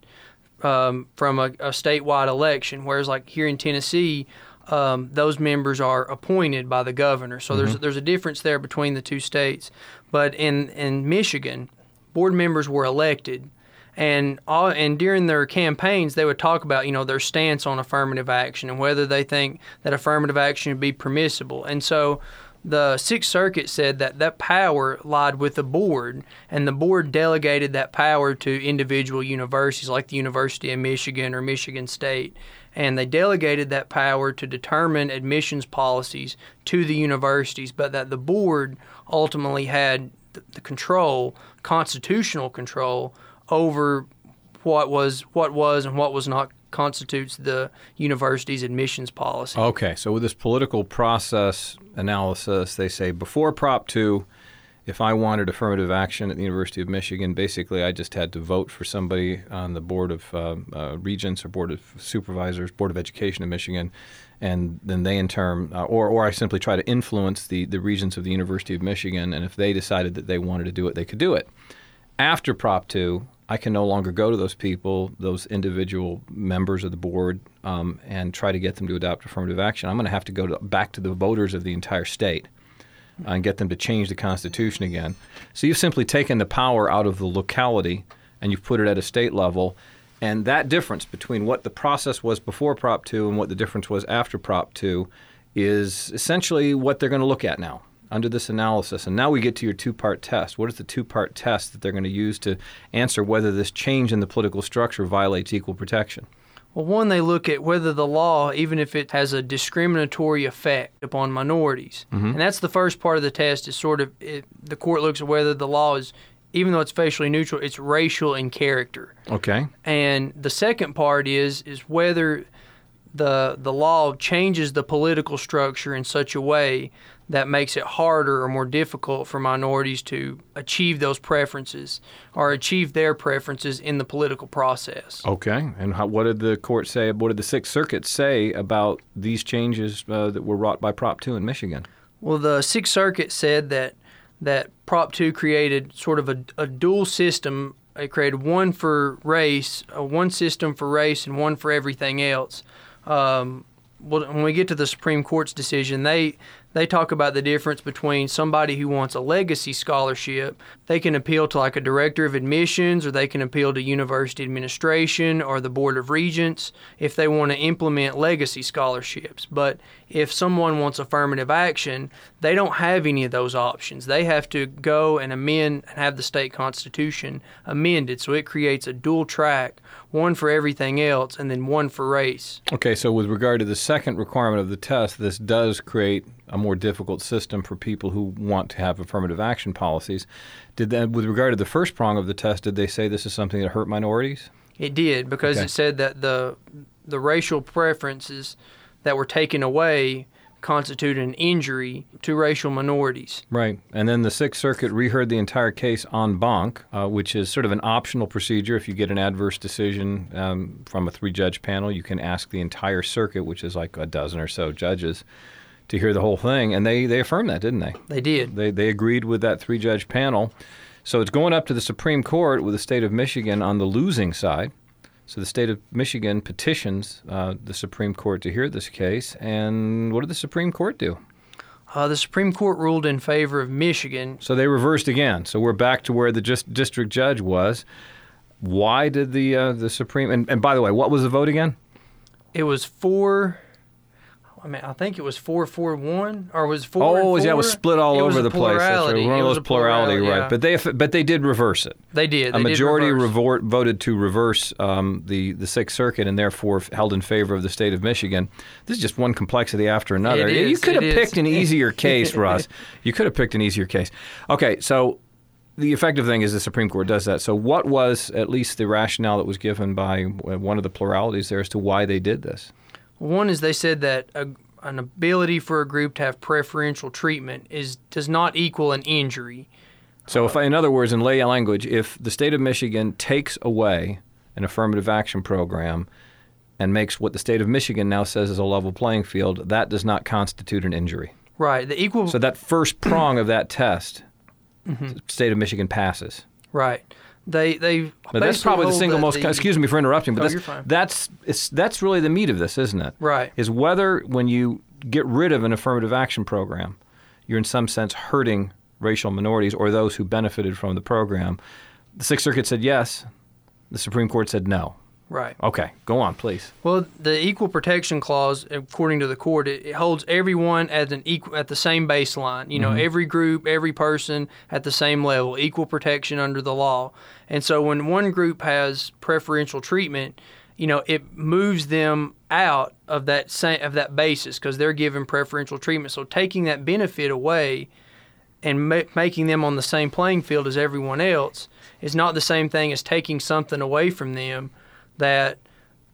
um, from a, a statewide election, whereas like here in Tennessee, um, those members are appointed by the governor. So mm-hmm. there's there's a difference there between the two states. But in, in Michigan, board members were elected. And all, and during their campaigns, they would talk about, you know, their stance on affirmative action and whether they think that affirmative action would be permissible. And so the Sixth Circuit said that that power lied with the board, and the board delegated that power to individual universities like the University of Michigan or Michigan State. And they delegated that power to determine admissions policies to the universities, but that the board ultimately had the control, constitutional control, over what was what was and what was not constitutes the university's admissions policy. Okay, so with this political process analysis, they say before Prop two, if I wanted affirmative action at the University of Michigan, basically I just had to vote for somebody on the Board of uh, uh, Regents or Board of Supervisors, Board of Education of Michigan, and then they in turn, uh, or, or I simply try to influence the, the regents of the University of Michigan, and if they decided that they wanted to do it, they could do it. After Prop two, I can no longer go to those people, those individual members of the board, um, and try to get them to adopt affirmative action. I'm going to have to go to, back to the voters of the entire state uh, and get them to change the Constitution again. So you've simply taken the power out of the locality and you've put it at a state level. And that difference between what the process was before Prop two and what the difference was after Prop two is essentially what they're going to look at now under this analysis. And now we get to your two-part test. What is the two-part test that they're going to use to answer whether this change in the political structure violates equal protection? Well, one, they look at whether the law, even if it has a discriminatory effect upon minorities. Mm-hmm. And that's the first part of the test is sort of it, the court looks at whether the law is, even though it's facially neutral, it's racial in character. Okay. And the second part is is whether the the law changes the political structure in such a way that makes it harder or more difficult for minorities to achieve those preferences or achieve their preferences in the political process. Okay. And how, what did the court say, what did the Sixth Circuit say about these changes uh, that were wrought by Prop two in Michigan? Well, the Sixth Circuit said that that Prop two created sort of a, a dual system. It created one for race, uh, one system for race, and one for everything else. Um, well, when we get to the Supreme Court's decision, they they talk about the difference between somebody who wants a legacy scholarship. They can appeal to like a director of admissions, or they can appeal to university administration or the Board of Regents if they want to implement legacy scholarships. But if someone wants affirmative action, they don't have any of those options. They have to go and amend and have the state constitution amended, so it creates a dual track, one for everything else and then one for race. Okay, so with regard to the second requirement of the test, this does create a more difficult system for people who want to have affirmative action policies. Did that, with regard to the first prong of the test, did they say this is something that hurt minorities? It did, because okay. it said that the the racial preferences that were taken away constitute an injury to racial minorities. Right. And then the Sixth Circuit reheard the entire case en banc, uh, which is sort of an optional procedure. If you get an adverse decision um, from a three-judge panel, you can ask the entire circuit, which is like a dozen or so judges, to hear the whole thing. And they, they affirmed that, didn't they? They did. They, they agreed with that three-judge panel. So it's going up to the Supreme Court with the state of Michigan on the losing side. So the state of Michigan petitions uh, the Supreme Court to hear this case. And what did the Supreme Court do? Uh, the Supreme Court ruled in favor of Michigan. So they reversed again. So we're back to where the just district judge was. Why did the uh, the Supreme... And, and by the way, what was the vote again? It was four... I mean, I think it was four four one, or was four Oh, and four? yeah, it was split all it over the place. That's right. One it of was those a plurality, plurality, right? yeah. But they but they did reverse it. They did. They a majority did reverse. revort, voted to reverse um, the the Sixth Circuit and therefore held in favor of the state of Michigan. This is just one complexity after another. It is, you could have it picked is. an easier case, Russ. You could have picked an easier case. Okay, so the effective thing is the Supreme Court does that. So what was at least the rationale that was given by one of the pluralities there as to why they did this? One is they said that a an ability for a group to have preferential treatment is does not equal an injury. So, if I, in other words, in lay language, if the state of Michigan takes away an affirmative action program and makes what the state of Michigan now says is a level playing field, that does not constitute an injury. Right. The equal. So that first prong of that test, mm-hmm. the state of Michigan passes. Right. They they. But that's probably the single most. The, excuse me for interrupting, but oh, that's you're fine. that's it's, that's really the meat of this, isn't it? Right. Is whether when you get rid of an affirmative action program, you're in some sense hurting racial minorities or those who benefited from the program. The Sixth Circuit said yes. The Supreme Court said no. Right. Okay, go on, please. Well, the Equal Protection Clause, according to the court, it, it holds everyone at an equal at the same baseline. You know, mm-hmm. every group, every person at the same level, equal protection under the law. And so, when one group has preferential treatment, you know, it moves them out of that same, of that basis because they're given preferential treatment. So, taking that benefit away and ma- making them on the same playing field as everyone else is not the same thing as taking something away from them that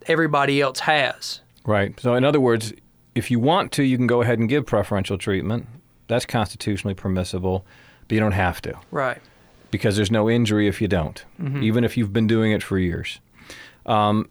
everybody else has. Right. So in other words, if you want to, you can go ahead and give preferential treatment. That's constitutionally permissible, but you don't have to. Right. Because there's no injury if you don't, mm-hmm. even if you've been doing it for years. Um,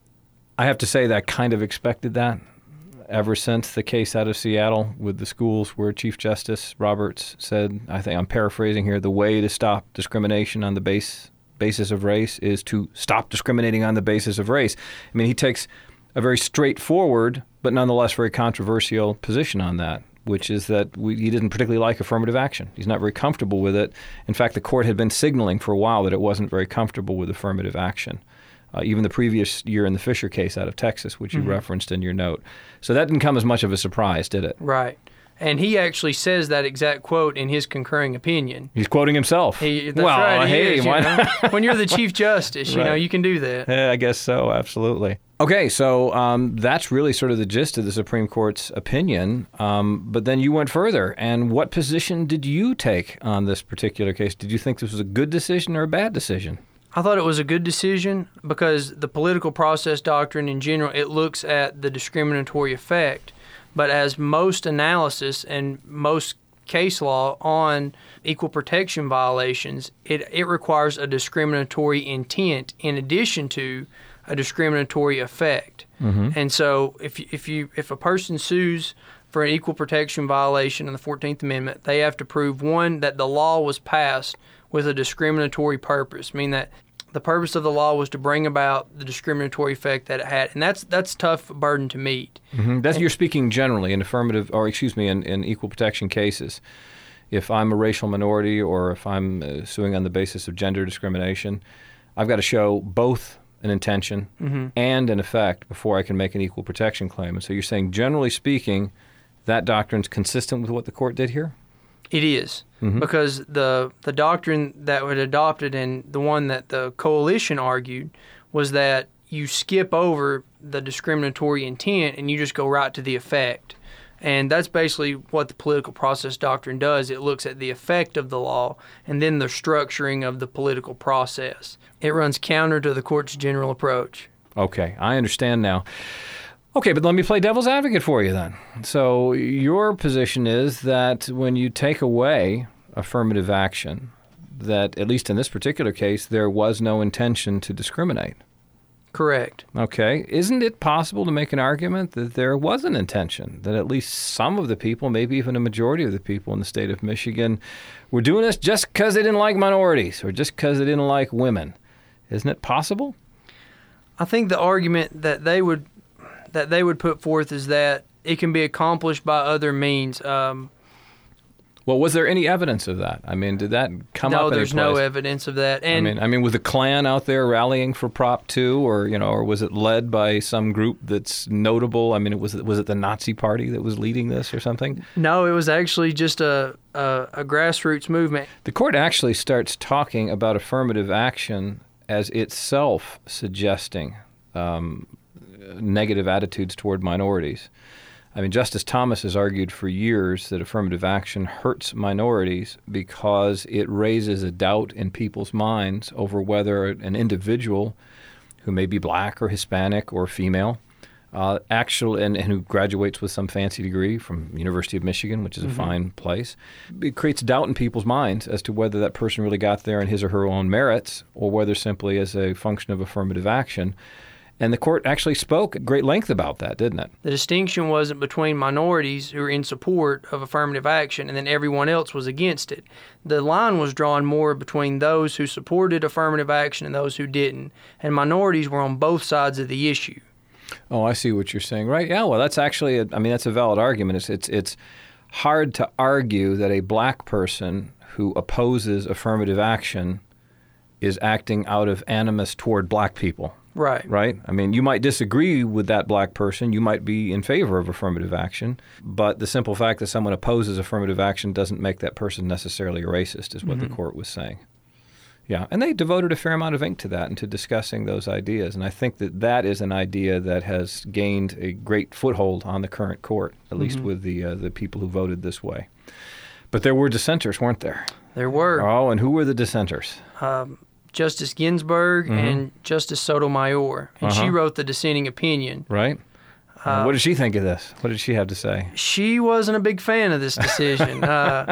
I have to say that I kind of expected that ever since the case out of Seattle with the schools where Chief Justice Roberts said, I think I'm paraphrasing here, the way to stop discrimination on the base basis of race is to stop discriminating on the basis of race. I mean, he takes a very straightforward but nonetheless very controversial position on that, which is that we, he didn't particularly like affirmative action. He's not very comfortable with it. In fact, the court had been signaling for a while that it wasn't very comfortable with affirmative action. Uh, even the previous year in the Fisher case out of Texas, which you mm-hmm. referenced in your note. So that didn't come as much of a surprise, did it? Right. And he actually says that exact quote in his concurring opinion. He's quoting himself. He, that's well, right. He hey, is, why you know? When you're the Chief Justice, you right. know, you can do that. Yeah, I guess so, absolutely. Okay, so um, that's really sort of the gist of the Supreme Court's opinion. Um, but then you went further. And what position did you take on this particular case? Did you think this was a good decision or a bad decision? I thought it was a good decision because the political process doctrine in general, it looks at the discriminatory effect. But as most analysis and most case law on equal protection violations, it, it requires a discriminatory intent in addition to a discriminatory effect. Mm-hmm. And so if if you if a person sues for an equal protection violation in the fourteenth Amendment, they have to prove, one, that the law was passed with a discriminatory purpose, meaning that the purpose of the law was to bring about the discriminatory effect that it had. And that's that's a tough burden to meet. Mm-hmm. That's, you're speaking generally in affirmative, or excuse me, in, in equal protection cases. If I'm a racial minority or if I'm uh, suing on the basis of gender discrimination, I've got to show both an intention mm-hmm. and an effect before I can make an equal protection claim. And so you're saying, generally speaking, that doctrine's consistent with what the court did here? It is, mm-hmm. because the the doctrine that was adopted and the one that the coalition argued was that you skip over the discriminatory intent and you just go right to the effect. And that's basically what the political process doctrine does. It looks at the effect of the law and then the structuring of the political process. It runs counter to the court's general approach. Okay, I understand now. Okay, but let me play devil's advocate for you then. So your position is that when you take away affirmative action, that at least in this particular case, there was no intention to discriminate. Correct. Okay. Isn't it possible to make an argument that there was an intention, that at least some of the people, maybe even a majority of the people in the state of Michigan, were doing this just because they didn't like minorities or just because they didn't like women? Isn't it possible? I think the argument that they would that they would put forth is that it can be accomplished by other means. Um, well, was there any evidence of that? I mean, did that come no, up? No, there's any place? no evidence of that. And I mean, I mean, was the Klan out there rallying for Prop two, or you know, or was it led by some group that's notable? I mean, was it was it the Nazi Party that was leading this, or something? No, it was actually just a a, a grassroots movement. The court actually starts talking about affirmative action as itself suggesting Um, negative attitudes toward minorities. I mean, Justice Thomas has argued for years that affirmative action hurts minorities because it raises a doubt in people's minds over whether an individual who may be black or Hispanic or female, uh, actual and, and who graduates with some fancy degree from University of Michigan, which is a mm-hmm. fine place, it creates doubt in people's minds as to whether that person really got there in his or her own merits or whether simply as a function of affirmative action. And the court actually spoke at great length about that, didn't it? The distinction wasn't between minorities who were in support of affirmative action and then everyone else was against it. The line was drawn more between those who supported affirmative action and those who didn't. And minorities were on both sides of the issue. Oh, I see what you're saying. Right. Yeah, well, that's actually, a, I mean, that's a valid argument. It's, it's, it's hard to argue that a black person who opposes affirmative action is acting out of animus toward black people. Right. Right? I mean, you might disagree with that black person. You might be in favor of affirmative action. But the simple fact that someone opposes affirmative action doesn't make that person necessarily a racist, is what mm-hmm. the court was saying. Yeah. And they devoted a fair amount of ink to that and to discussing those ideas. And I think that that is an idea that has gained a great foothold on the current court, at mm-hmm. least with the uh, the people who voted this way. But there were dissenters, weren't there? There were. Oh, and who were the dissenters? Um, Justice Ginsburg Mm-hmm. and Justice Sotomayor, and Uh-huh. she wrote the dissenting opinion. Right? Uh, what did she think of this? What did she have to say? She wasn't a big fan of this decision. uh,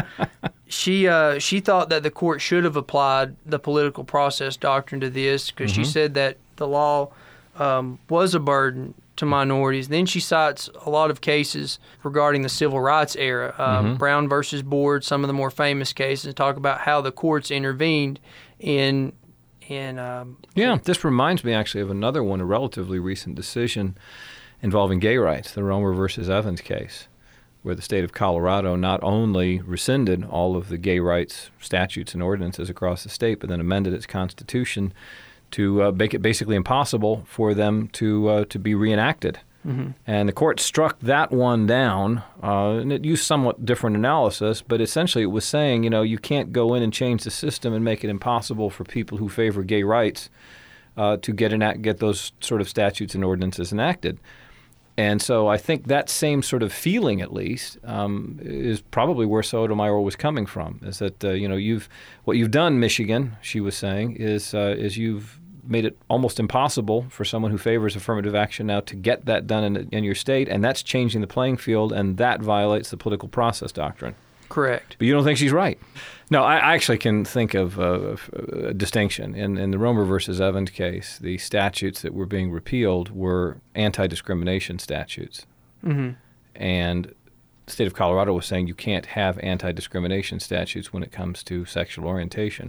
she uh, she thought that the court should have applied the political process doctrine to this because Mm-hmm. she said that the law um, was a burden to minorities. Then she cites a lot of cases regarding the civil rights era, um, Mm-hmm. Brown versus Board, some of the more famous cases, and talk about how the courts intervened in in. Um, Yeah, this reminds me actually of another one, a relatively recent decision involving gay rights, the Romer versus Evans case, where the state of Colorado not only rescinded all of the gay rights statutes and ordinances across the state, but then amended its constitution to uh, make it basically impossible for them to uh, to be reenacted. Mm-hmm. And the court struck that one down, uh, and it used somewhat different analysis, but essentially it was saying, you know, you can't go in and change the system and make it impossible for people who favor gay rights uh, to get enact- get those sort of statutes and ordinances enacted. And so I think that same sort of feeling, at least, um, is probably where Sotomayor was coming from. Is that uh, you know you've what you've done, Michigan, she was saying, is uh, is you've made it almost impossible for someone who favors affirmative action now to get that done in, in your state, and that's changing the playing field, and that violates the political process doctrine. Correct. But you don't think she's right? No, I I actually can think of uh, a distinction. In, in the Romer versus Evans case, the statutes that were being repealed were anti-discrimination statutes. Mm-hmm. And the state of Colorado was saying you can't have anti-discrimination statutes when it comes to sexual orientation.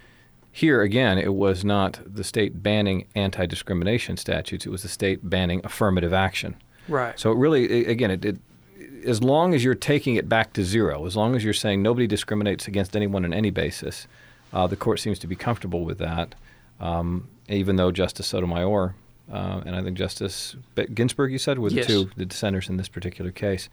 Here, again, it was not the state banning anti-discrimination statutes. It was the state banning affirmative action. Right. So it really, again, it, it as long as you're taking it back to zero, as long as you're saying nobody discriminates against anyone on any basis, uh, the court seems to be comfortable with that, um, even though Justice Sotomayor uh, and I think Justice Ginsburg, you said, were the Yes. two, the dissenters in this particular case.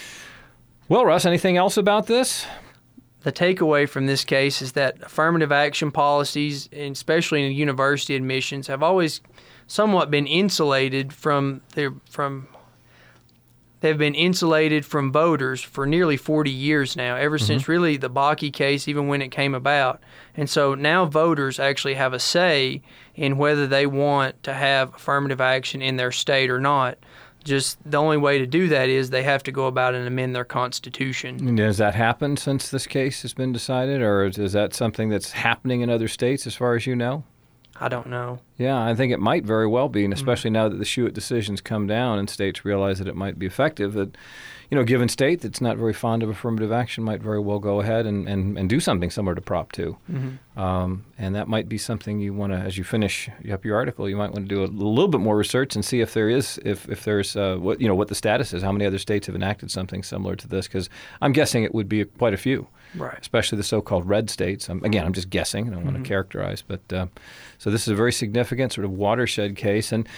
Well, Russ, anything else about this? The takeaway from this case is that affirmative action policies, and especially in university admissions, have always somewhat been insulated from their from. They've been insulated from voters for nearly forty years now, ever mm-hmm. since really the Bakke case, even when it came about. And so now voters actually have a say in whether they want to have affirmative action in their state or not. Just the only way to do that is they have to go about and amend their constitution. And has that happened since this case has been decided, or is, is that something that's happening in other states as far as you know? I don't know. Yeah, I think it might very well be, and especially mm-hmm. now that the Schuett decisions come down and states realize that it might be effective, that, you know, a given state that's not very fond of affirmative action might very well go ahead and, and, and do something similar to Prop two. Mm-hmm. Um, and that might be something you want to, as you finish up your article, you might want to do a little bit more research and see if there is, if, if there's, uh, what you know, what the status is, how many other states have enacted something similar to this, because I'm guessing it would be quite a few. Right. Especially the so-called red states. Um, again, I'm just guessing. I don't want mm-hmm. to characterize. But uh, so this is a very significant sort of watershed case. And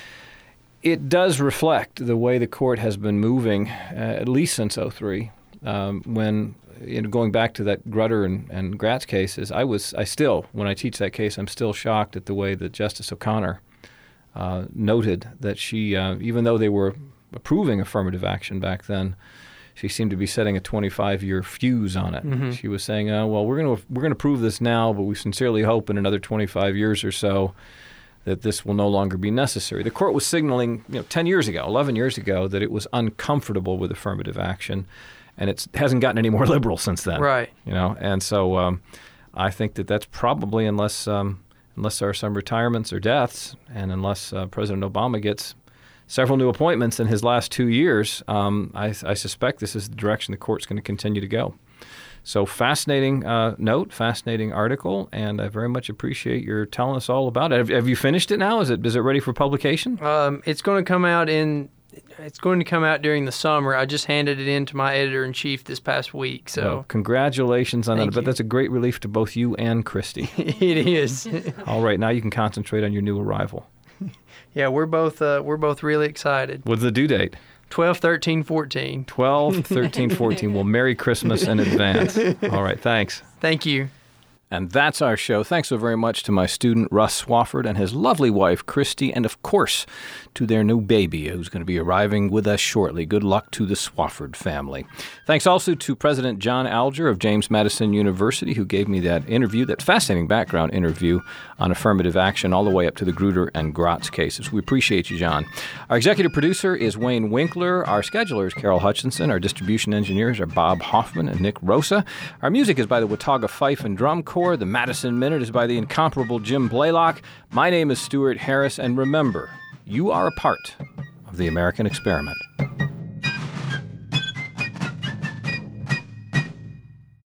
it does reflect the way the court has been moving, uh, at least since oh three, um, when, you know, going back to that Grutter and, and Gratz cases, I was, I still, when I teach that case, I'm still shocked at the way that Justice O'Connor uh, noted that she, uh, even though they were approving affirmative action back then, she seemed to be setting a twenty-five-year fuse on it. Mm-hmm. She was saying, uh, "Well, we're going to we're going to prove this now, but we sincerely hope in another twenty-five years or so that this will no longer be necessary." The court was signaling, you know, ten years ago, eleven years ago, that it was uncomfortable with affirmative action, and it hasn't gotten any more liberal since then. Right. You know, and so um, I think that that's probably, unless um, unless there are some retirements or deaths, and unless uh, President Obama gets several new appointments in his last two years, um, I, I suspect this is the direction the court's going to continue to go. So fascinating uh, note, fascinating article, and I very much appreciate your telling us all about it. Have, have you finished it now? Is it is it ready for publication? Um, it's going to come out in. It's going to come out during the summer. I just handed it in to my editor-in-chief this past week. So well, congratulations on Thank that. But you. that's a great relief to both you and Christy. It is. All right, now you can concentrate on your new arrival. Yeah, we're both uh, we're both really excited. What's the due date? twelve, thirteen, fourteen. twelve, thirteen, fourteen. Well, Merry Christmas in advance. All right, thanks. Thank you. And that's our show. Thanks so very much to my student, Russ Swafford, and his lovely wife, Christy, and of course, to their new baby, who's going to be arriving with us shortly. Good luck to the Swafford family. Thanks also to President John Alger of James Madison University, who gave me that interview, that fascinating background interview on affirmative action all the way up to the Grutter and Gratz cases. We appreciate you, John. Our executive producer is Wayne Winkler. Our scheduler is Carol Hutchinson. Our distribution engineers are Bob Hoffman and Nick Rosa. Our music is by the Watauga Fife and Drum Corps. The Madison Minute is by the incomparable Jim Blaylock. My name is Stuart Harris, and remember, you are a part of the American experiment.